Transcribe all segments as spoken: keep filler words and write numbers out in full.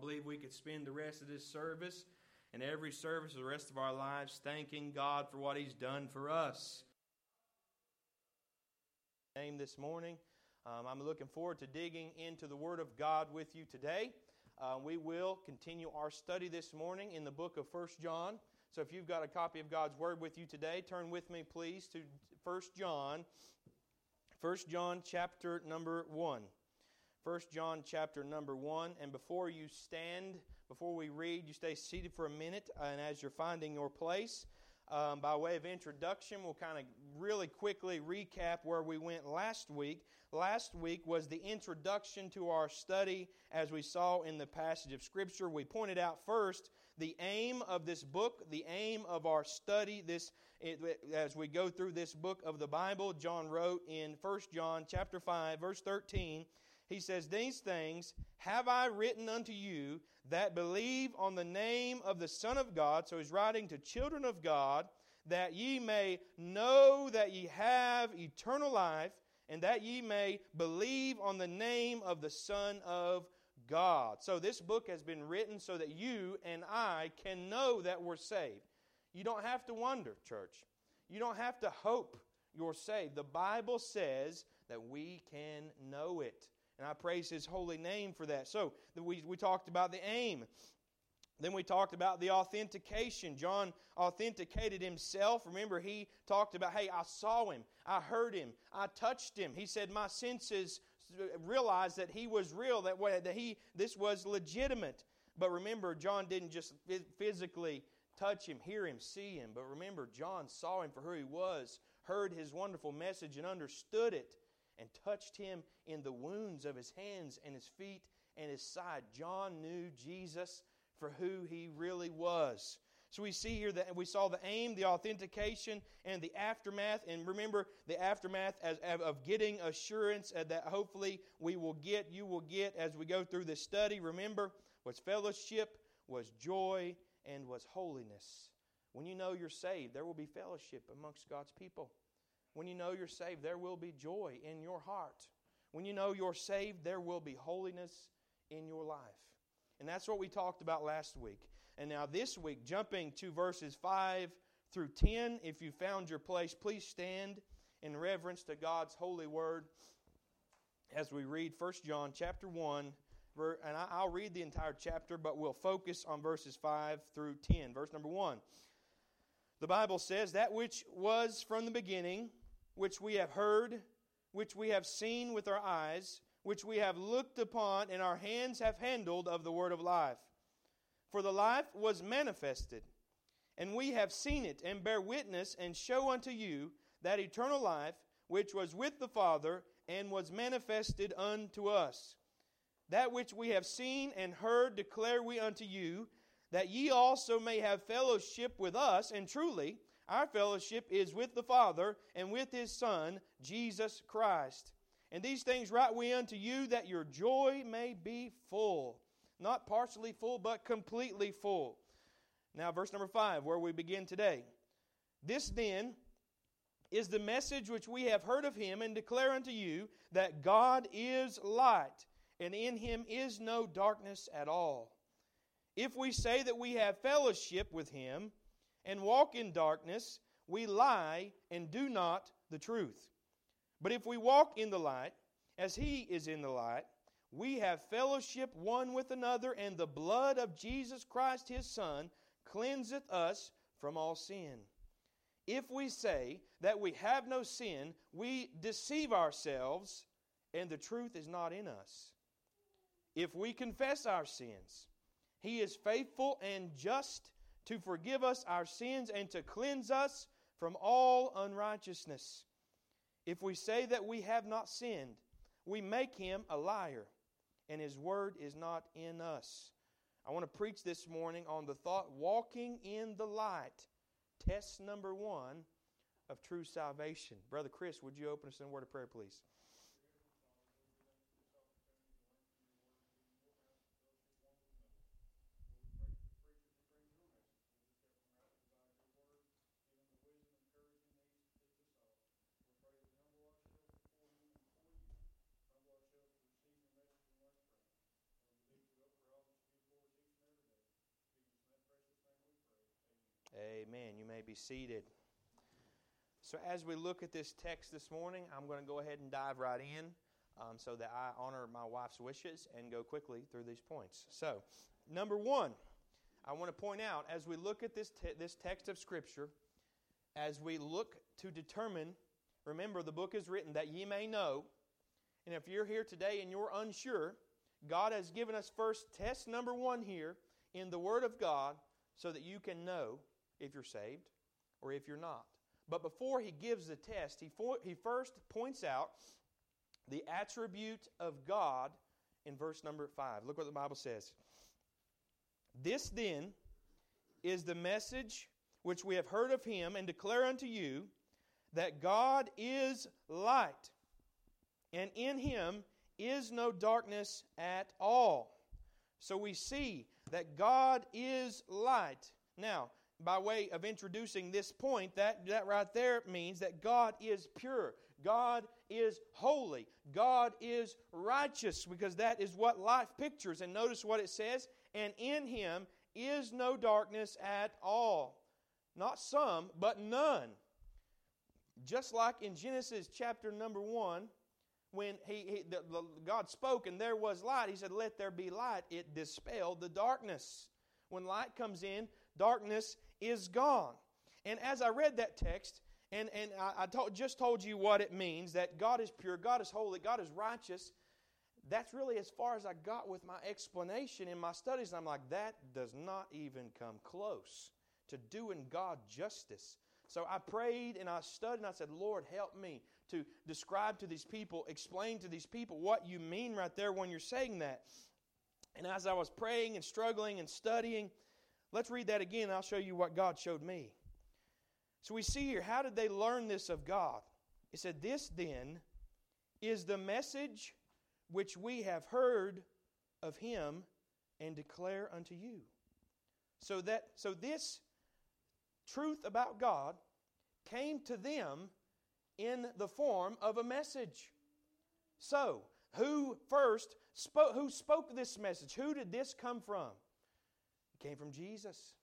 believe we could spend the rest of this service and every service of the rest of our lives thanking God for what He's done for us. Name this morning. Um, I'm looking forward to digging into the Word of God with you today. Uh, we will continue our study this morning in the book of First John. So if you've got a copy of God's Word with you today, turn with me please to First John. First John chapter number one. First John chapter number one. And before you stand, before we read, you stay seated for a minute. And as you're finding your place, um, by way of introduction, we'll kind of really quickly recap where we went last week. Last week was the introduction to our study as we saw in the passage of Scripture. We pointed out first the aim of this book, the aim of our study this it, as we go through this book of the Bible. John wrote in First John chapter five, verse thirteen, he says, "These things have I written unto you that believe on the name of the Son of God." So he's writing to children of God, "that ye may know that ye have eternal life, and that ye may believe on the name of the Son of God." So this book has been written so that you and I can know that we're saved. You don't have to wonder, church. You don't have to hope you're saved. The Bible says that we can know it. And I praise His holy name for that. So we, we talked about the aim. Then we talked about the authentication. John authenticated himself. Remember, he talked about, hey, I saw Him, I heard Him, I touched Him. He said, my senses realized that He was real, that, that he this was legitimate. But remember, John didn't just physically touch Him, hear Him, see Him. But remember, John saw Him for who He was, heard His wonderful message and understood it, and touched Him in the wounds of His hands and His feet and His side. John knew Jesus for who He really was. So we see here that we saw the aim, the authentication, and the aftermath. And remember, the aftermath as, of getting assurance that hopefully we will get, you will get as we go through this study. Remember, was fellowship, was joy, and was holiness. When you know you're saved, there will be fellowship amongst God's people. When you know you're saved, there will be joy in your heart. When you know you're saved, there will be holiness in your life. And that's what we talked about last week. And now this week, jumping to verses five through ten, if you found your place, please stand in reverence to God's holy word as we read First John chapter one. And I'll read the entire chapter, but we'll focus on verses five through ten. Verse number one. The Bible says, "That which was from the beginning, which we have heard, which we have seen with our eyes, which we have looked upon, and our hands have handled of the word of life. For the life was manifested, and we have seen it, and bear witness, and show unto you that eternal life, which was with the Father, and was manifested unto us. That which we have seen and heard declare we unto you, that ye also may have fellowship with us. And truly, our fellowship is with the Father, and with His Son, Jesus Christ. And these things write we unto you, that your joy may be full." Not partially full, but completely full. Now, verse number five, where we begin today. "This then is the message which we have heard of Him, and declare unto you, that God is light, and in Him is no darkness at all. If we say that we have fellowship with Him, and walk in darkness, we lie, and do not the truth. But if we walk in the light, as He is in the light, we have fellowship one with another, and the blood of Jesus Christ His Son cleanseth us from all sin. If we say that we have no sin, we deceive ourselves, and the truth is not in us. If we confess our sins, He is faithful and just to forgive us our sins and to cleanse us from all unrighteousness. If we say that we have not sinned, we make Him a liar, and His word is not in us." I want to preach this morning on the thought, walking in the light. Test number one of true salvation. Brother Chris, would you open us in a word of prayer, please? Amen. You may be seated. So as we look at this text this morning, I'm going to go ahead and dive right in um, so that I honor my wife's wishes and go quickly through these points. So, number one, I want to point out, as we look at this te- this text of Scripture, as we look to determine, remember the book is written that ye may know, and if you're here today and you're unsure, God has given us first test number one here in the Word of God so that you can know if you're saved or if you're not. But before He gives the test, He, for, he first points out the attribute of God in verse number five. Look what the Bible says. This then is the message which we have heard of Him and declare unto you, that God is light, and in Him is no darkness at all. So we see that God is light. Now, by way of introducing this point, that, that right there means that God is pure. God is holy. God is righteous, because that is what life pictures. And notice what it says, and in Him is no darkness at all. Not some, but none. Just like in Genesis chapter number one, when he, he the, the, God spoke and there was light, He said, let there be light. It dispelled the darkness. When light comes in, darkness is gone. And as I read that text, and, and I, I told, just told you what it means, that God is pure, God is holy, God is righteous, that's really as far as I got with my explanation in my studies. And I'm like, that does not even come close to doing God justice. So I prayed and I studied and I said, Lord, help me to describe to these people, explain to these people what you mean right there when you're saying that. And as I was praying and struggling and studying, let's read that again and I'll show you what God showed me. So we see here, how did they learn this of God? It said, this then is the message which we have heard of Him and declare unto you. So that so this truth about God came to them in the form of a message. So, who first spoke, who spoke this message? Who did this come from? It came from Jesus.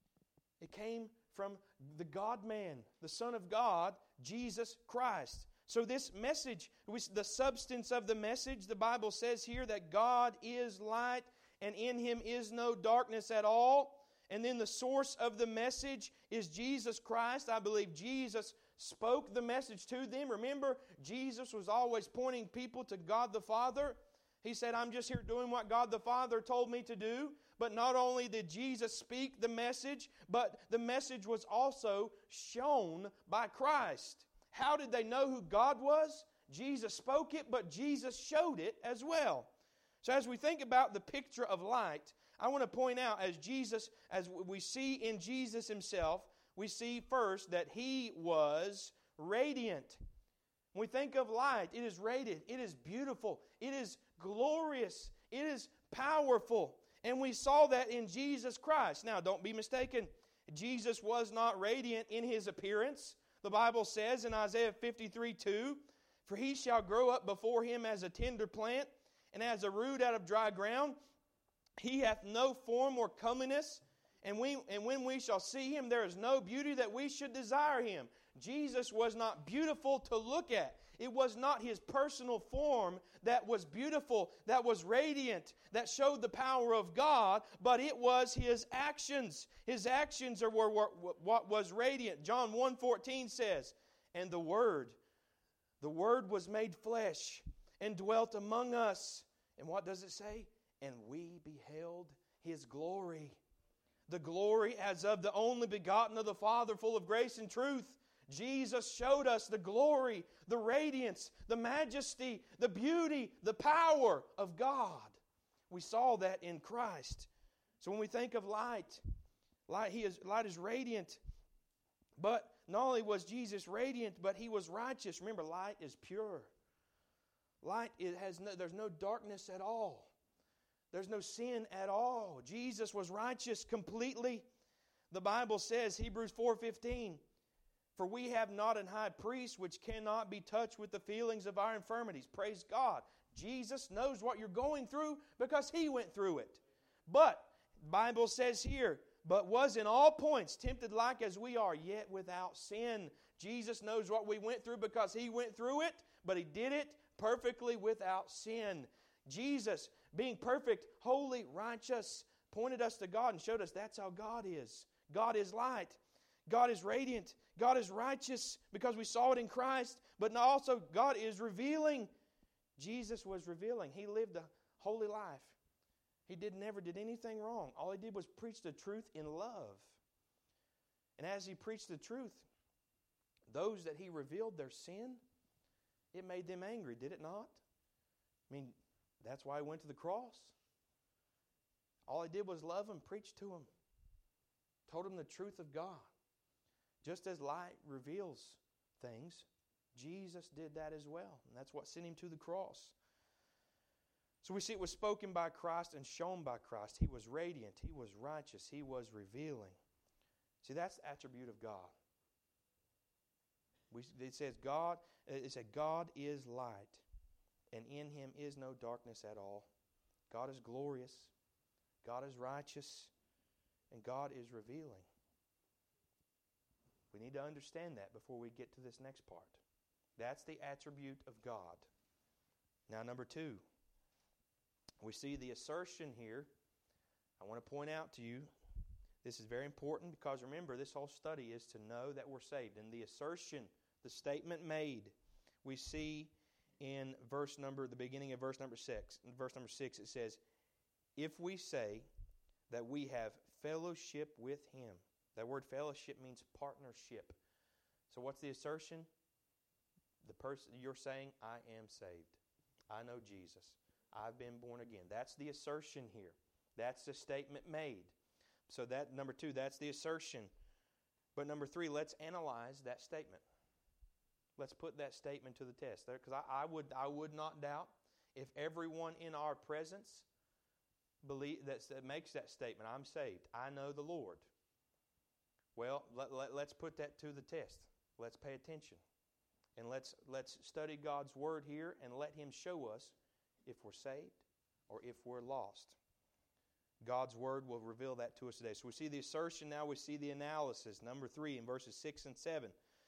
It came from the God-man, the Son of God, Jesus Christ. So this message, the substance of the message, the Bible says here that God is light and in Him is no darkness at all. And then the source of the message is Jesus Christ. I believe Jesus spoke the message to them. Remember, Jesus was always pointing people to God the Father. He said, I'm just here doing what God the Father told me to do. But not only did Jesus speak the message, but the message was also shown by Christ. How did they know who God was? Jesus spoke it, but Jesus showed it as well. So as we think about the picture of light, I want to point out, as Jesus, as we see in Jesus Himself, we see first that He was radiant. When we think of light, it is radiant, it is beautiful, it is glorious, it is powerful. And we saw that in Jesus Christ. Now, don't be mistaken. Jesus was not radiant in His appearance. The Bible says in Isaiah fifty-three two, for He shall grow up before Him as a tender plant, and as a root out of dry ground. He hath no form or comeliness, and we and when we shall see Him, there is no beauty that we should desire Him. Jesus was not beautiful to look at. It was not His personal form that was beautiful, that was radiant, that showed the power of God, but it was His actions. His actions are were, were, what was radiant. John one fourteen says, and the Word, the Word was made flesh and dwelt among us. And what does it say? And we beheld His glory. The glory as of the only begotten of the Father, full of grace and truth. Jesus showed us the glory, the radiance, the majesty, the beauty, the power of God. We saw that in Christ. So when we think of light, light, he is, light is radiant. But not only was Jesus radiant, but He was righteous. Remember, light is pure. Light it has no, there's no darkness at all. There's no sin at all. Jesus was righteous completely. The Bible says, Hebrews four fifteen, for we have not an high priest which cannot be touched with the feelings of our infirmities. Praise God. Jesus knows what you're going through because He went through it. But the Bible says here, but was in all points tempted like as we are, yet without sin. Jesus knows what we went through because He went through it, but He did it perfectly without sin. Jesus, being perfect, holy, righteous, pointed us to God and showed us that's how God is. God is light. God is radiant. God is righteous because we saw it in Christ. But now also God is revealing. Jesus was revealing. He lived a holy life. He did never did anything wrong. All He did was preach the truth in love. And as He preached the truth, those that He revealed their sin, it made them angry, did it not? I mean, that's why He went to the cross. All He did was love them, preach to them, told them the truth of God. Just as light reveals things, Jesus did that as well. And that's what sent Him to the cross. So we see it was spoken by Christ and shown by Christ. He was radiant. He was righteous. He was revealing. See, that's the attribute of God. We, it says God, it said God is light, and in Him is no darkness at all. God is glorious. God is righteous. And God is revealing. We need to understand that before we get to this next part. That's the attribute of God. Now, number two, we see the assertion here. I want to point out to you, this is very important because remember, this whole study is to know that we're saved. And the assertion, the statement made, we see in verse number, the beginning of verse number six. In verse number six, it says, if we say that we have fellowship with Him. That word fellowship means partnership. So what's the assertion? The person you're saying, I am saved. I know Jesus. I've been born again. That's the assertion here. That's the statement made. So that, number two, that's the assertion. But number three, let's analyze that statement. Let's put that statement to the test. Because I, I would I would not doubt if everyone in our presence believe that, that makes that statement, I'm saved, I know the Lord. Well, let, let, let's put that to the test. Let's pay attention. And let's let's study God's Word here and let Him show us if we're saved or if we're lost. God's Word will reveal that to us today. So we see the assertion, now we see the analysis. Number three in verses six and seven.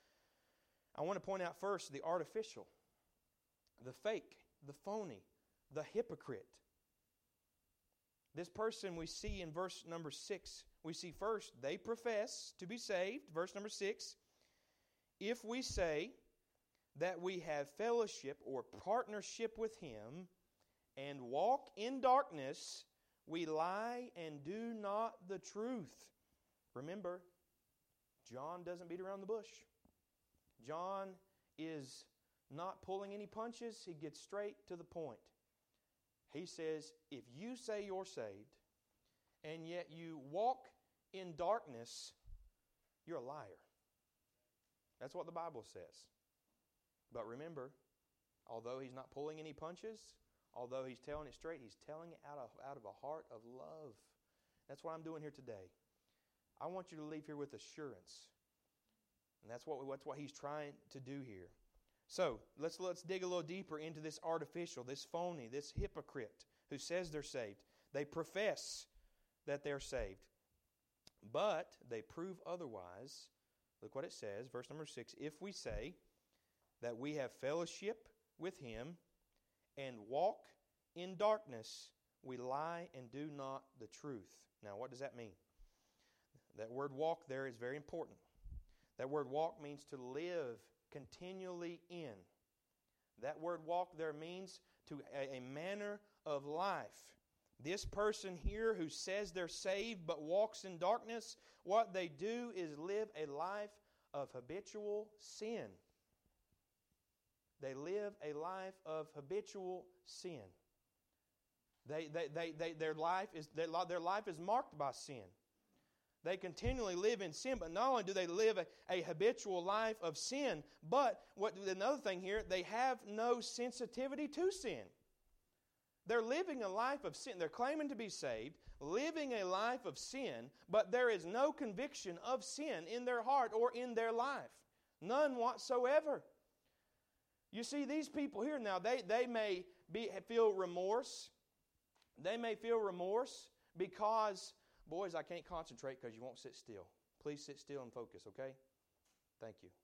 I want to point out first the artificial, the fake, the phony, the hypocrite. This person we see in verse number six, we see first, they profess to be saved. Verse number six, if we say that we have fellowship or partnership with Him and walk in darkness, we lie and do not the truth. Remember, John doesn't beat around the bush. John is not pulling any punches. He gets straight to the point. He says, if you say you're saved, and yet you walk in darkness, you're a liar. That's what the Bible says. But remember, although he's not pulling any punches, although he's telling it straight, he's telling it out of, out of a heart of love. That's what I'm doing here today. I want you to leave here with assurance. And that's what, that's what he's trying to do here. So, let's, let's dig a little deeper into this artificial, this phony, this hypocrite who says they're saved. They profess that they're saved, but they prove otherwise. Look what it says, verse number six. If we say that we have fellowship with Him and walk in darkness, we lie and do not the truth. Now, what does that mean? That word walk there is very important. That word walk means to live continually in. That word walk there means to a, a manner of life. This person here who says they're saved but walks in darkness, what they do is live a life of habitual sin. They live a life of habitual sin. They, they, they, they, their life is their, their life is marked by sin. They continually live in sin, but not only do they live a, a habitual life of sin, but what another thing here, they have no sensitivity to sin. They're living a life of sin. They're claiming to be saved, living a life of sin, but there is no conviction of sin in their heart or in their life. None whatsoever. You see, these people here now, they, they may be, feel remorse. They may feel remorse because Boys, I can't concentrate because you won't sit still. Please sit still and focus, okay? Thank you.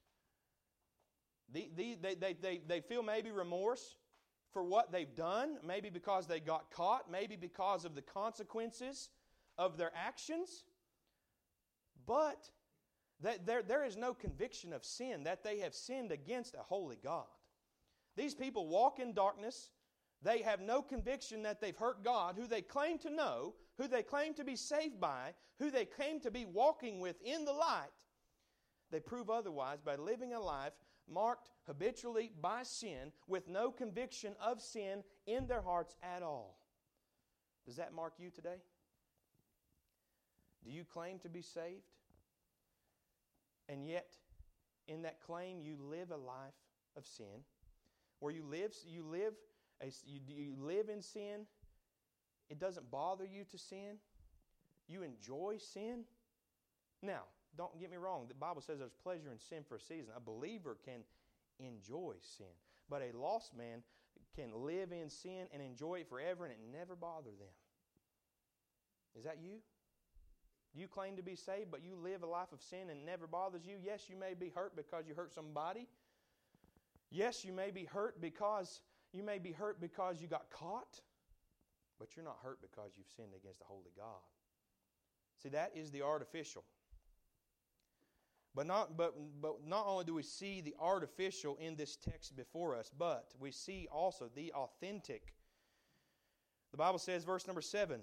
The, the, they, they, they, they feel maybe remorse for what they've done, maybe because they got caught, maybe because of the consequences of their actions. But that there, there is no conviction of sin, that they have sinned against a holy God. These people walk in darkness. They have no conviction that they've hurt God, who they claim to know, who they claim to be saved by, who they claim to be walking with in the light. They prove otherwise by living a life marked habitually by sin, with no conviction of sin in their hearts at all. Does that mark you today? Do you claim to be saved? And yet, in that claim, you live a life of sin, where you live, you live, a, you, you live in sin. It doesn't bother you to sin. You enjoy sin. Now, don't get me wrong. The Bible says there's pleasure in sin for a season. A believer can enjoy sin, but a lost man can live in sin and enjoy it forever, and it never bother them. Is that you? You claim to be saved, but you live a life of sin and it never bothers you. Yes, you may be hurt because you hurt somebody. Yes, you may be hurt because you may be hurt because you got caught, but you're not hurt because you've sinned against a holy God. See, that is the artificial. But not, but, but not only do we see the artificial in this text before us, but we see also the authentic. The Bible says, verse number seven,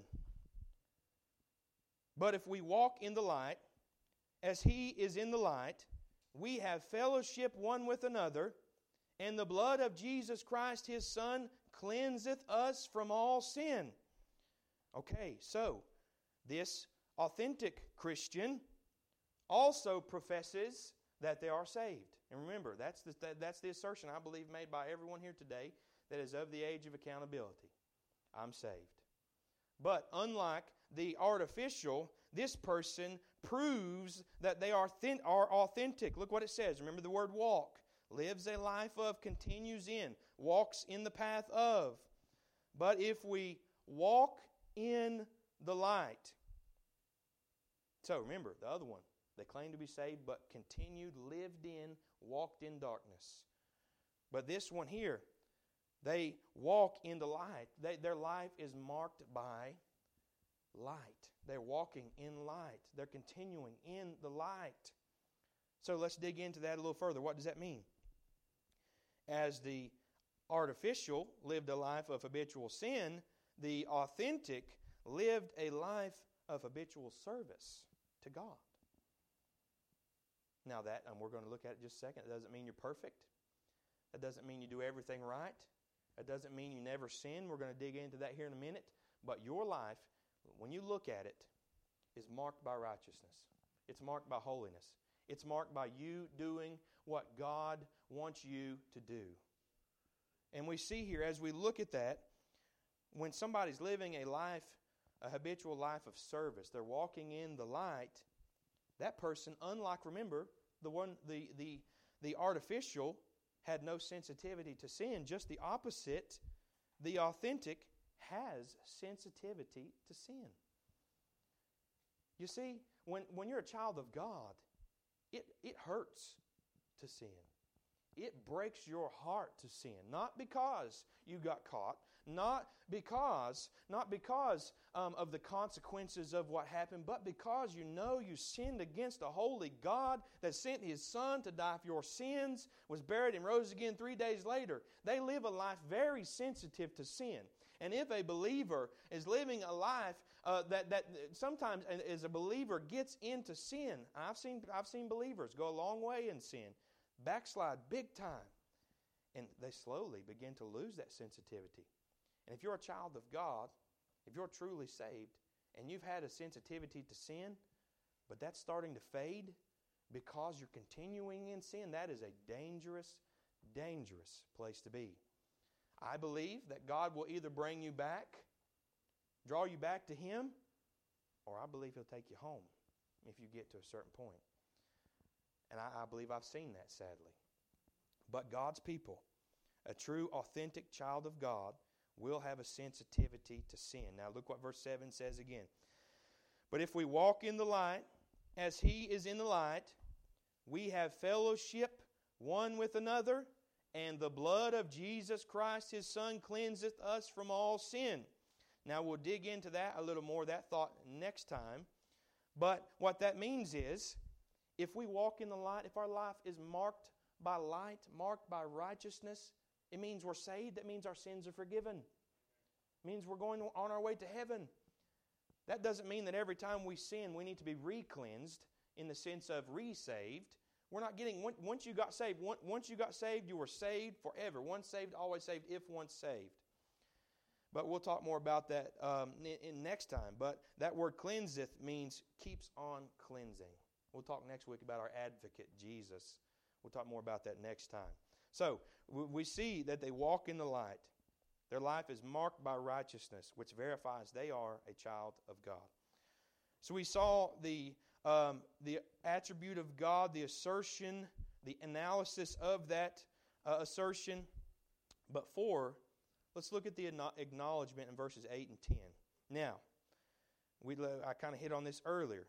"But if we walk in the light, as He is in the light, we have fellowship one with another, and the blood of Jesus Christ, His Son, cleanseth us from all sin." Okay, so this authentic Christian also professes that they are saved. And remember, that's the, that's the assertion, I believe, made by everyone here today that is of the age of accountability. I'm saved. But unlike the artificial, this person proves that they are, thin, are authentic. Look what it says. Remember the word walk. Lives a life of, continues in, walks in the path of. But if we walk in the light. So remember, the other one. They claimed to be saved, but continued, lived in, walked in darkness. But this one here, they walk in the light. They, their life is marked by light. They're walking in light. They're continuing in the light. So let's dig into that a little further. What does that mean? As the artificial lived a life of habitual sin, the authentic lived a life of habitual service to God. Now that, and we're going to look at it in just a second, it doesn't mean you're perfect. It doesn't mean you do everything right. It doesn't mean you never sin. We're going to dig into that here in a minute. But your life, when you look at it, is marked by righteousness. It's marked by holiness. It's marked by you doing what God wants you to do. And we see here, as we look at that, when somebody's living a life, a habitual life of service, they're walking in the light, that person, unlike, remember, the one, the, the, the artificial had no sensitivity to sin. Just the opposite, the authentic has sensitivity to sin. You see, when, when you're a child of God, it, it hurts to sin. It breaks your heart to sin. Not because you got caught, not because, not because um, of the consequences of what happened, but because you know you sinned against a holy God that sent His Son to die for your sins, was buried and rose again three days later. They live a life very sensitive to sin. And if a believer is living a life uh, that, that sometimes as a believer gets into sin, I've seen, I've seen believers go a long way in sin, backslide big time, and they slowly begin to lose that sensitivity. And if you're a child of God, if you're truly saved, and you've had a sensitivity to sin, but that's starting to fade because you're continuing in sin, that is a dangerous, dangerous place to be. I believe that God will either bring you back, draw you back to Him, or I believe He'll take you home if you get to a certain point. And I, I believe I've seen that, sadly. But God's people, a true, authentic child of God, will have a sensitivity to sin. Now look what verse seven says again. But if we walk in the light, as He is in the light, we have fellowship one with another, and the blood of Jesus Christ, His Son, cleanseth us from all sin. Now we'll dig into that a little more, that thought, next time. But what that means is, if we walk in the light, if our life is marked by light, marked by righteousness, it means we're saved. That means our sins are forgiven. It means we're going on our way to heaven. That doesn't mean that every time we sin, we need to be re-cleansed in the sense of re-saved. We're not getting, once you got saved, once you got saved, you were saved forever. Once saved, always saved, if once saved. But we'll talk more about that um, in, in next time. But that word cleanseth means keeps on cleansing. We'll talk next week about our advocate, Jesus. We'll talk more about that next time. So, we see that they walk in the light. Their life is marked by righteousness, which verifies they are a child of God. So we saw the, um, the attribute of God, the assertion, the analysis of that uh, assertion. But four, let's look at the acknowledgement in verses eight and ten. Now, we I kind of hit on this earlier.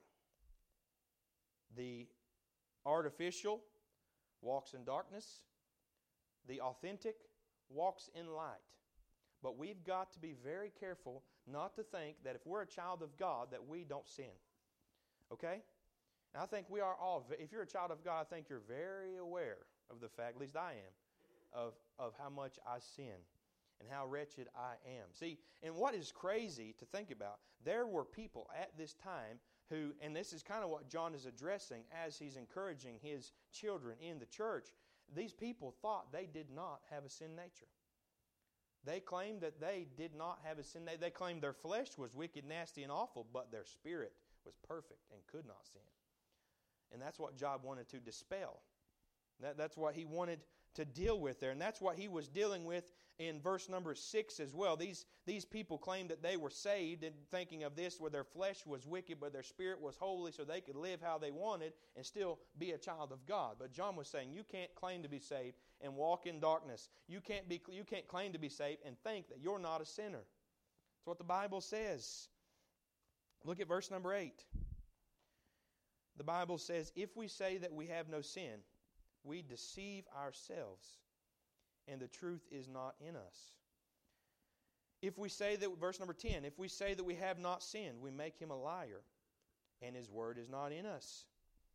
The artificial walks in darkness. The authentic walks in light. But we've got to be very careful not to think that if we're a child of God that we don't sin. Okay? And I think we are all, if you're a child of God, I think you're very aware of the fact, at least I am, of, of how much I sin and how wretched I am. See, and what is crazy to think about, there were people at this time who, and this is kind of what John is addressing as he's encouraging his children in the church, these people thought they did not have a sin nature. They claimed that they did not have a sin nature. They claimed their flesh was wicked, nasty, and awful, but their spirit was perfect and could not sin. And that's what John wanted to dispel. That, that's what he wanted to deal with there. And that's what he was dealing with in verse number six as well. These, these people claimed that they were saved, and thinking of this where their flesh was wicked but their spirit was holy, so they could live how they wanted and still be a child of God. But John was saying you can't claim to be saved and walk in darkness. You can't be, you can't claim to be saved and think that you're not a sinner. That's what the Bible says. Look at verse number eight. The Bible says, if we say that we have no sin, we deceive ourselves, and the truth is not in us. If we say that, verse number ten, if we say that we have not sinned, we make Him a liar, and His word is not in us.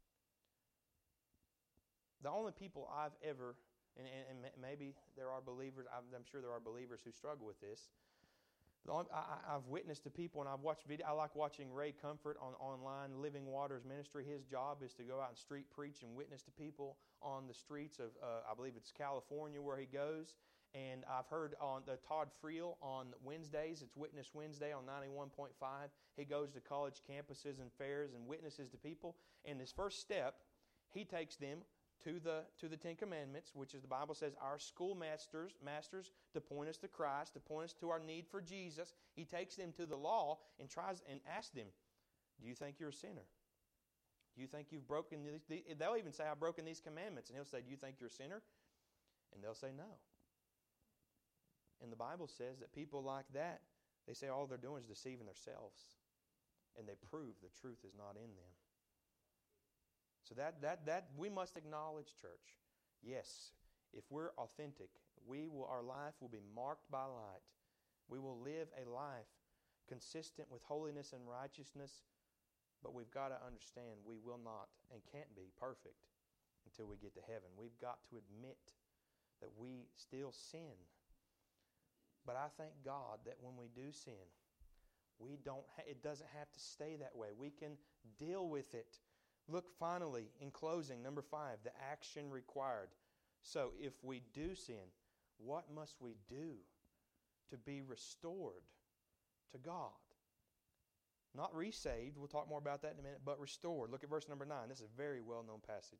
The only people I've ever, and, and, and maybe there are believers, I'm, I'm sure there are believers who struggle with this. The only, I, I've witnessed to people, and I've watched video. I like watching Ray Comfort on online, Living Waters Ministry. His job is to go out and street preach and witness to people on the streets of, uh, I believe it's California where he goes. And I've heard on the Todd Friel on Wednesdays, it's Witness Wednesday on ninety-one point five. He goes to college campuses and fairs and witnesses to people. And his first step, he takes them to the to the Ten Commandments, which is the Bible says our schoolmasters masters to point us to Christ, to point us to our need for Jesus. He takes them to the law and tries and asks them, do you think you're a sinner? Do you think you've broken these? They'll even say, I've broken these commandments. And he'll say, do you think you're a sinner? And they'll say, no. And the Bible says that people like that, they say all they're doing is deceiving themselves. And they prove the truth is not in them. So that that that we must acknowledge, church. Yes, if we're authentic, we will our life will be marked by light. We will live a life consistent with holiness and righteousness, but we've got to understand we will not and can't be perfect until we get to heaven. We've got to admit that we still sin. But I thank God that when we do sin, we don't ha- it doesn't have to stay that way. We can deal with it. Look, finally, in closing, number five, the action required. So, if we do sin, what must we do to be restored to God? Not resaved, we'll talk more about that in a minute, but restored. Look at verse number nine. This is a very well-known passage.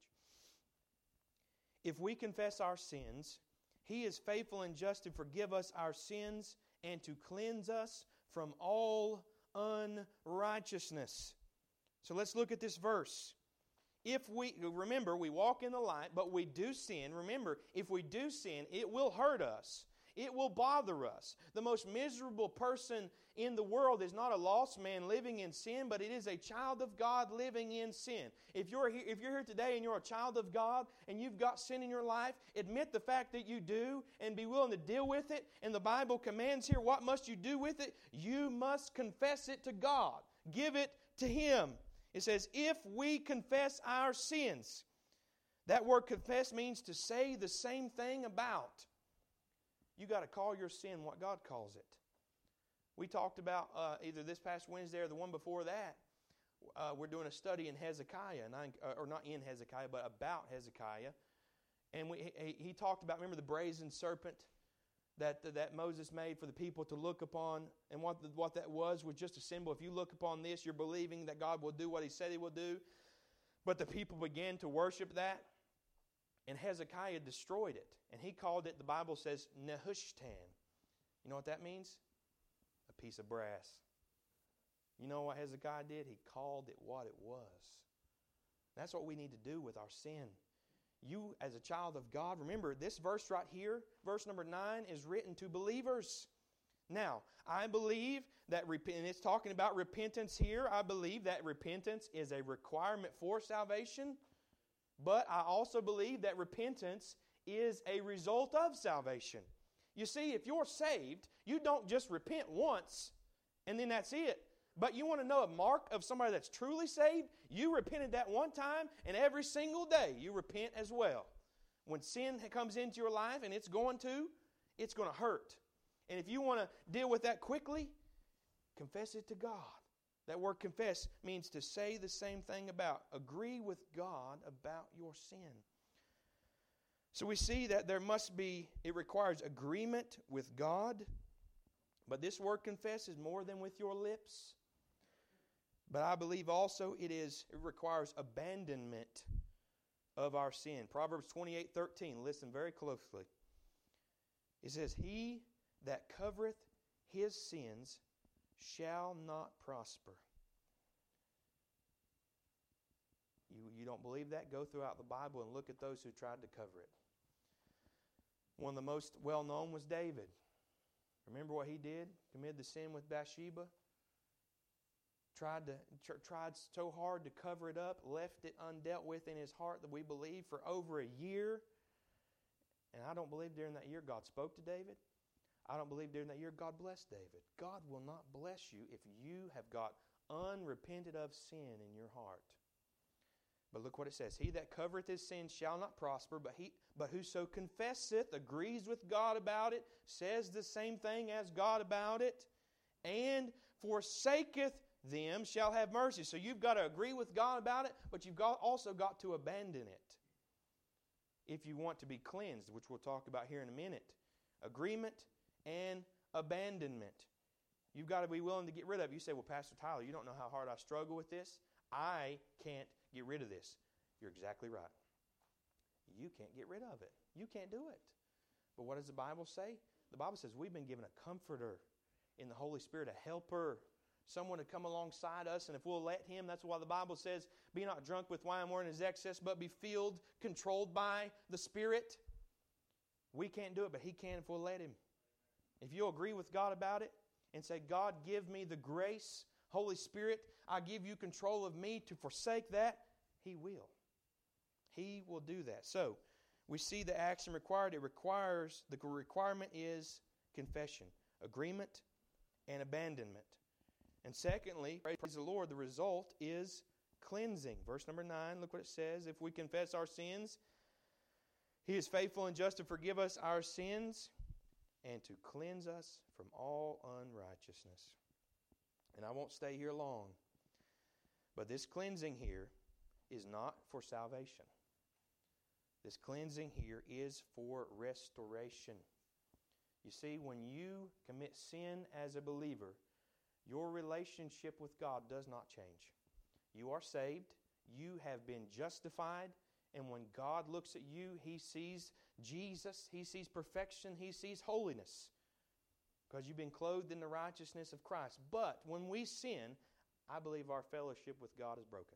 If we confess our sins, He is faithful and just to forgive us our sins and to cleanse us from all unrighteousness. So let's look at this verse. If we, remember, we walk in the light, but we do sin. Remember, if we do sin, it will hurt us. It will bother us. The most miserable person in the world is not a lost man living in sin, but it is a child of God living in sin. If you're here, if you're here today and you're a child of God and you've got sin in your life, admit the fact that you do and be willing to deal with it. And the Bible commands here, what must you do with it? You must confess it to God. Give it to Him. It says, if we confess our sins. That word confess means to say the same thing about. You got to call your sin what God calls it. We talked about uh, either this past Wednesday or the one before that. Uh, we're doing a study in Hezekiah, and I, or not in Hezekiah, but about Hezekiah. And we, he, he talked about, remember the brazen serpent that, that Moses made for the people to look upon, and what, the, what that was was just a symbol. If you look upon this, you're believing that God will do what He said He will do. But the people began to worship that, and Hezekiah destroyed it. And he called it, the Bible says, Nehushtan. You know what that means? A piece of brass. You know what Hezekiah did? He called it what it was. That's what we need to do with our sin. You, as a child of God, remember this verse right here, verse number nine, is written to believers. Now, I believe that, and it's talking about repentance here, I believe that repentance is a requirement for salvation, but I also believe that repentance is a result of salvation. You see, if you're saved, you don't just repent once, and then that's it. But you want to know a mark of somebody that's truly saved? You repented that one time, and every single day you repent as well. When sin comes into your life, and it's going to, it's going to hurt. And if you want to deal with that quickly, confess it to God. That word confess means to say the same thing about. Agree with God about your sin. So we see that there must be, it requires agreement with God. But this word confess is more than with your lips. But I believe also it is, it requires abandonment of our sin. Proverbs twenty-eight thirteen, listen very closely. It says, He that covereth his sins shall not prosper. You, you don't believe that? Go throughout the Bible and look at those who tried to cover it. One of the most well-known was David. Remember what he did? Committed the sin with Bathsheba. Tried to tr- tried so hard to cover it up, left it undealt with in his heart that we believe for over a year. And I don't believe during that year God spoke to David. I don't believe during that year God blessed David. God will not bless you if you have got unrepented of sin in your heart. But look what it says. He that covereth his sin shall not prosper, but he, but whoso confesseth, agrees with God about it, says the same thing as God about it, and forsaketh them shall have mercy. So you've got to agree with God about it, but you've got, also got to abandon it if you want to be cleansed, which we'll talk about here in a minute. Agreement and abandonment. You've got to be willing to get rid of it. You say, well, Pastor Tyler, you don't know how hard I struggle with this. I can't get rid of this. You're exactly right. You can't get rid of it. You can't do it. But what does the Bible say? The Bible says we've been given a comforter in the Holy Spirit, a helper, someone to come alongside us, and if we'll let Him, that's why the Bible says, be not drunk with wine wherein is excess, but be filled, controlled by the Spirit. We can't do it, but He can if we'll let Him. If you'll agree with God about it and say, God, give me the grace, Holy Spirit, I give you control of me to forsake that, He will. He will do that. So, we see the action required. It requires, the requirement is confession, agreement, and abandonment. And secondly, praise the Lord, the result is cleansing. Verse number nine, look what it says. If we confess our sins, He is faithful and just to forgive us our sins and to cleanse us from all unrighteousness. And I won't stay here long, but this cleansing here is not for salvation. This cleansing here is for restoration. You see, when you commit sin as a believer, your relationship with God does not change. You are saved. You have been justified. And when God looks at you, He sees Jesus. He sees perfection. He sees holiness. Because you've been clothed in the righteousness of Christ. But when we sin, I believe our fellowship with God is broken.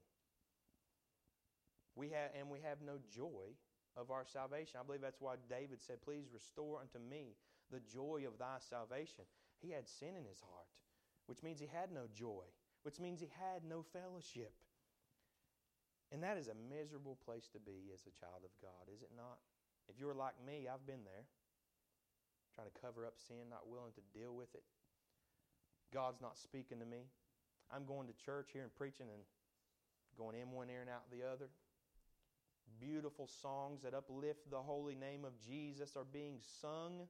We have, and we have no joy of our salvation. I believe that's why David said, please restore unto me the joy of thy salvation. He had sin in his heart, which means he had no joy, which means he had no fellowship. And that is a miserable place to be as a child of God, is it not? If you're like me, I've been there, trying to cover up sin, not willing to deal with it. God's not speaking to me. I'm going to church here and preaching and going in one ear and out the other. Beautiful songs that uplift the holy name of Jesus are being sung,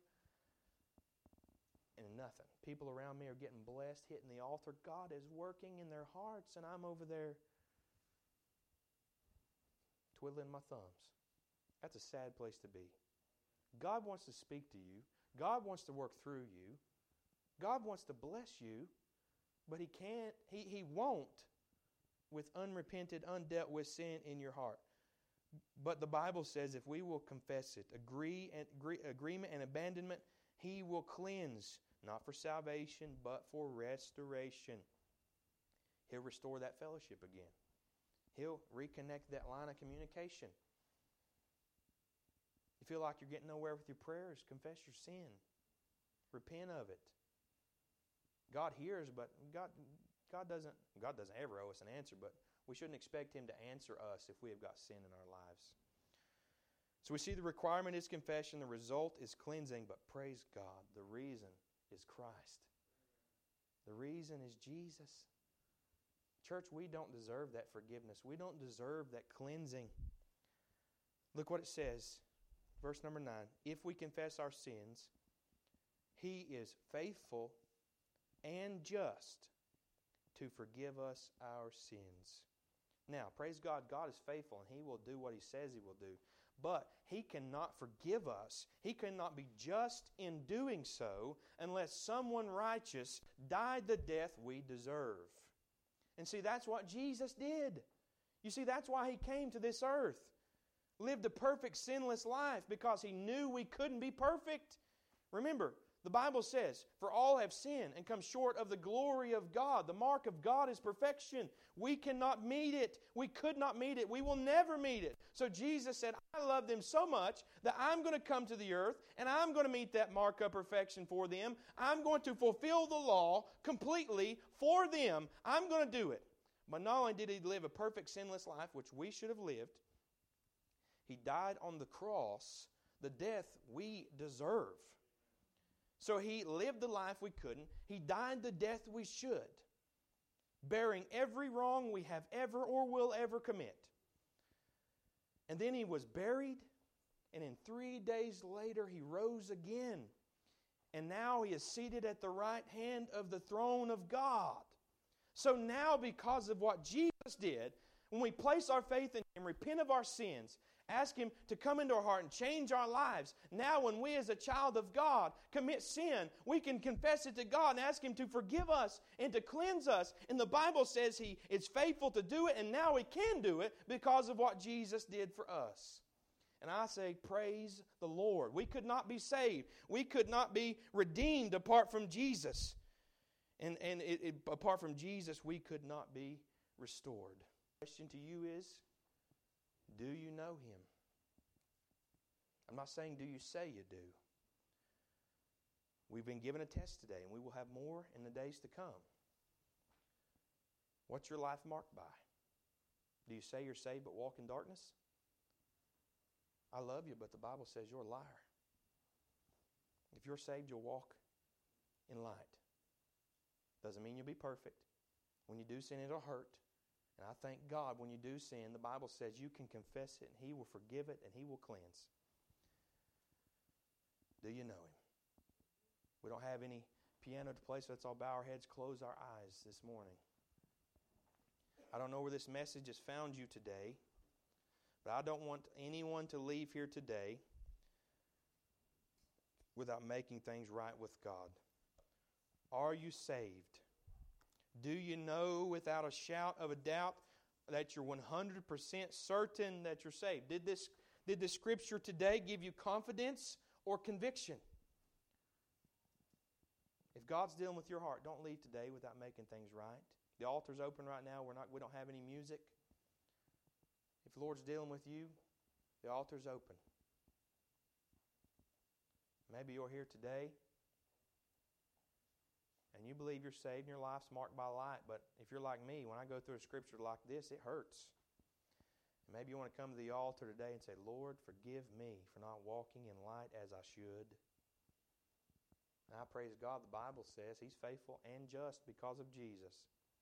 and nothing. People around me are getting blessed, hitting the altar. God is working in their hearts, and I'm over there twiddling my thumbs. That's a sad place to be. God wants to speak to you. God wants to work through you. God wants to bless you, but He can't, He, he won't with unrepented, undealt with sin in your heart. But the Bible says if we will confess it, agree and agree, agreement and abandonment, He will cleanse, not for salvation, but for restoration. He'll restore that fellowship again. He'll reconnect that line of communication. You feel like you're getting nowhere with your prayers, confess your sin. Repent of it. God hears, but God, God doesn't God doesn't ever owe us an answer, but we shouldn't expect Him to answer us if we have got sin in our lives. So we see the requirement is confession, the result is cleansing, but praise God, the reason is Christ. The reason is Jesus. Church, we don't deserve that forgiveness. We don't deserve that cleansing. Look what it says, verse number nine. If we confess our sins, He is faithful and just to forgive us our sins. Now, praise God, God is faithful and He will do what He says He will do. But He cannot forgive us. He cannot be just in doing so unless someone righteous died the death we deserve. And see, that's what Jesus did. You see, that's why He came to this earth. Lived a perfect, sinless life because He knew we couldn't be perfect. Remember, the Bible says, for all have sinned and come short of the glory of God. The mark of God is perfection. We cannot meet it. We could not meet it. We will never meet it. So Jesus said, I love them so much that I'm going to come to the earth and I'm going to meet that mark of perfection for them. I'm going to fulfill the law completely for them. I'm going to do it. But not only did He live a perfect, sinless life, which we should have lived, He died on the cross, the death we deserve. So He lived the life we couldn't. He died the death we should, bearing every wrong we have ever or will ever commit. And then He was buried, and in three days later He rose again. And now He is seated at the right hand of the throne of God. So now, because of what Jesus did, when we place our faith in Him, repent of our sins, ask Him to come into our heart and change our lives. Now when we as a child of God commit sin, we can confess it to God and ask Him to forgive us and to cleanse us. And the Bible says He is faithful to do it, and now He can do it because of what Jesus did for us. And I say, praise the Lord. We could not be saved. We could not be redeemed apart from Jesus. And, and it, it, apart from Jesus, we could not be restored. The question to you is, do you know Him? I'm not saying do you say you do. We've been given a test today, and we will have more in the days to come. What's your life marked by? Do you say you're saved but walk in darkness? I love you, but the Bible says you're a liar. If you're saved, you'll walk in light. Doesn't mean you'll be perfect. When you do sin, it'll hurt. And I thank God when you do sin, the Bible says you can confess it and He will forgive it and He will cleanse. Do you know Him? We don't have any piano to play, so let's all bow our heads, close our eyes this morning. I don't know where this message has found you today, but I don't want anyone to leave here today without making things right with God. Are you saved? Do you know without a shout of a doubt that you're one hundred percent certain that you're saved? Did this, did this scripture today give you confidence or conviction? If God's dealing with your heart, don't leave today without making things right. The altar's open right now. We're not, we don't have any music. If the Lord's dealing with you, the altar's open. Maybe you're here today and you believe you're saved and your life's marked by light, but if you're like me, when I go through a scripture like this, it hurts. And maybe you want to come to the altar today and say, Lord, forgive me for not walking in light as I should. And I praise God, the Bible says He's faithful and just because of Jesus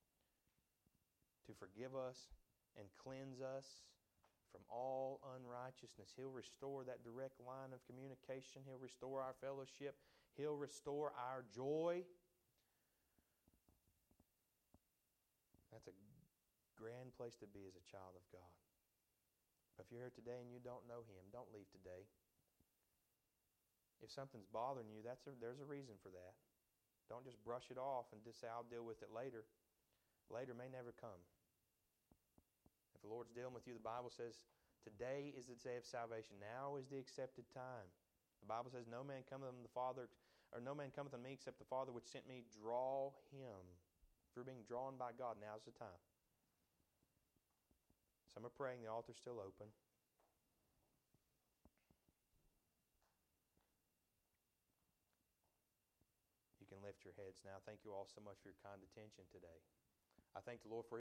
to forgive us and cleanse us from all unrighteousness. He'll restore that direct line of communication. He'll restore our fellowship. He'll restore our joy. That's a grand place to be as a child of God. But if you're here today and you don't know Him, don't leave today. If something's bothering you, that's a, there's a reason for that. Don't just brush it off and just say, I'll deal with it later. Later may never come. If the Lord's dealing with you, the Bible says, today is the day of salvation. Now is the accepted time. The Bible says, no man cometh unto the Father, or no man cometh unto me except the Father which sent me draw him. If you're being drawn by God, now's the time. Some are praying, the altar's still open. You can lift your heads now. Thank you all so much for your kind attention today. I thank the Lord for